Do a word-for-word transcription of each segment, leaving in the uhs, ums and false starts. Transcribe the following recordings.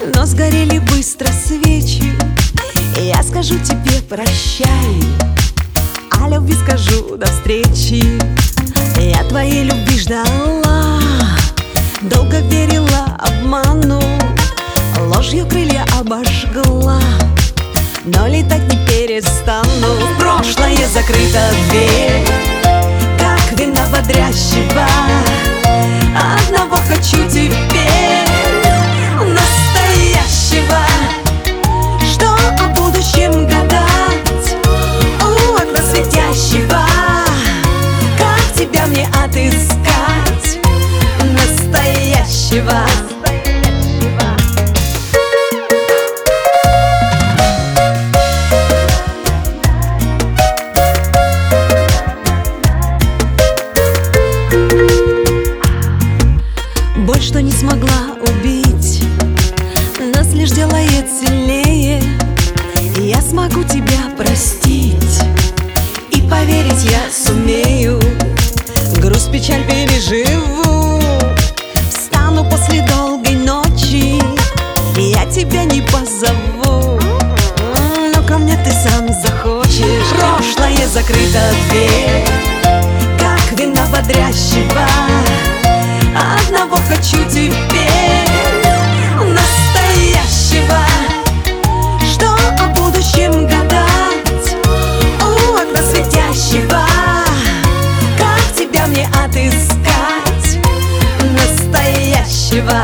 но сгорели быстро свечи. Я скажу тебе прощай, а любви скажу до встречи. Я твоей любви ждала, долго верила обману, ложью крылья обожгла, но летать не перестану. В прошлое закрыта дверь, как вина бодрящего. Одного хочу теперь, настоящего, что о будущем гадать у окна светящего. Как тебя мне отыскать, настоящего? Боль, что не смогла убить, нас лишь делает сильнее. Я смогу тебя простить, и поверить я сумею. Грусть, печаль переживу, встану после долгой ночи. Я тебя не позову, но ко мне ты сам захочешь. Прошлое закрыта дверь, как вина бодрящего. Одного хочу теперь, настоящего, что о будущем гадать у окна светящего. Как тебя мне отыскать, настоящего?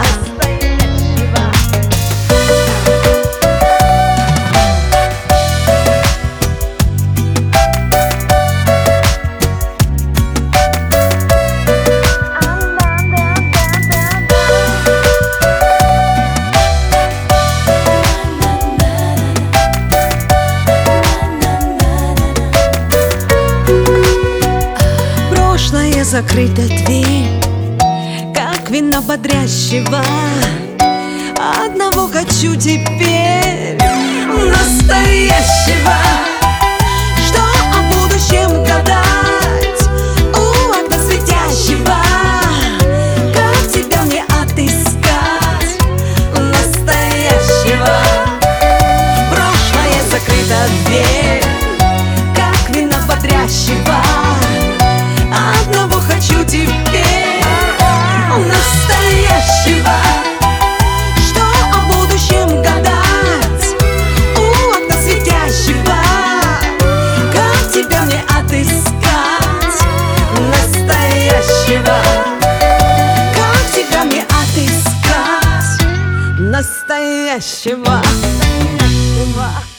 Закрыта дверь, как вина бодрящего. Одного хочу теперь, настоящего, что о будущем гадать у окна светящего. Как тебя мне отыскать, настоящего? В прошлое закрыта дверь, как вина бодрящего. Одного хочу теперь, настоящего, что о будущем гадать у окна светящего. Как тебя мне отыскать, настоящего? Как тебя мне отыскать, настоящего?